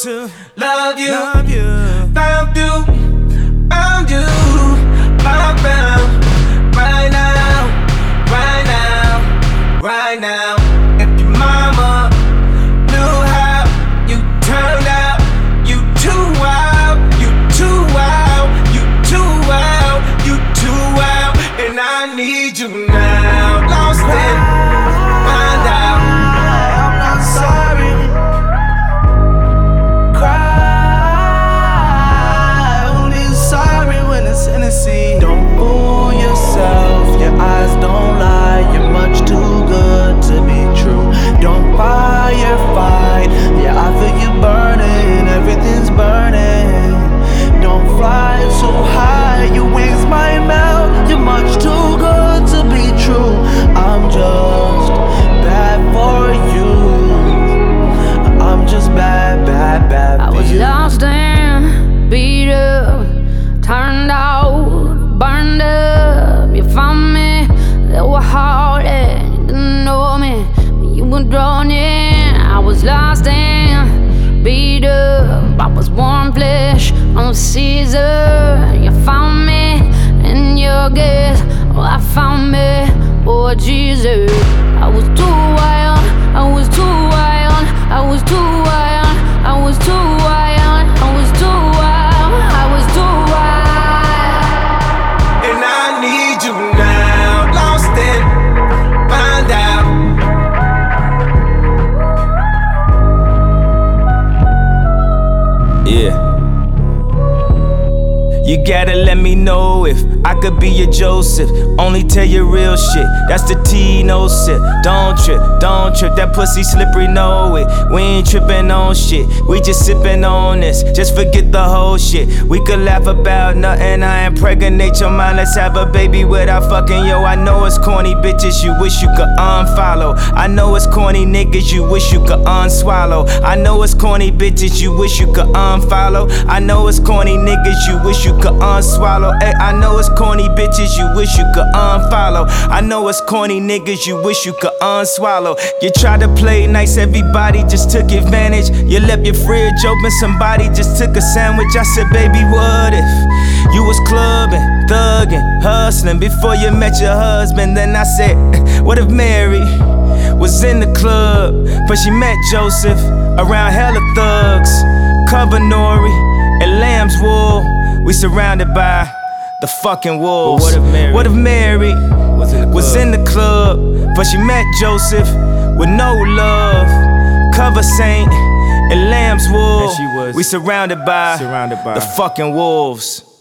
to love you, love you. found you, found you, found, right now, right now, right now. If your mama knew how you turned out, you too wild, you too wild, you too wild, you too wild, and I need you now. Lost it, find out. I'm not sorry. Hennessy. Don't fool yourself, your eyes don't lie. You're much too good to be true. Don't fight. Yeah, I feel you burning, everything's burning. Don't fly so high, your wings might melt. You're much too good to be true. I'm just bad for you. I'm just bad I for was you. lost and beat up, turned out, burned up. You found me, they were hard and you didn't know me, but you were drawn in. I was lost and beat up, I was warm flesh on Caesar. You found me in your gaze, oh I found me, oh Jesus. I was too wild, I was too wild, I was too wild, I was too wild, I was too wild, I was too wild. And I need you now. Lost it, find out. Yeah. You gotta let me know if I could be your Joseph. Only tell you real shit. That's the T, no sip. Don't trip. That pussy slippery, know it. We ain't tripping on shit. We just sipping on this. Just forget the whole shit. We could laugh about nothing. I impregnate your mind. Let's have a baby without fucking. Yo, I know it's corny bitches you wish you could unfollow. I know it's corny niggas you wish you could unswallow. I know it's corny bitches you wish you could unfollow. I know it's corny niggas you wish you could unswallow. Ay, I know it's corny bitches you wish you could unfollow. I know it's corny niggas you wish you could unswallow. You tried to play nice, everybody just took advantage. You left your fridge open, somebody just took a sandwich. I said, baby, what if you was clubbing, thugging, hustling before you met your husband? Then I said, what if Mary was in the club, but she met Joseph around hella thugs, cover Nori and lamb's wool. We surrounded by the fucking wolves. What if Mary was in the club, but she met Joseph with no love, cover saint and lamb's wool. We surrounded by the fucking wolves.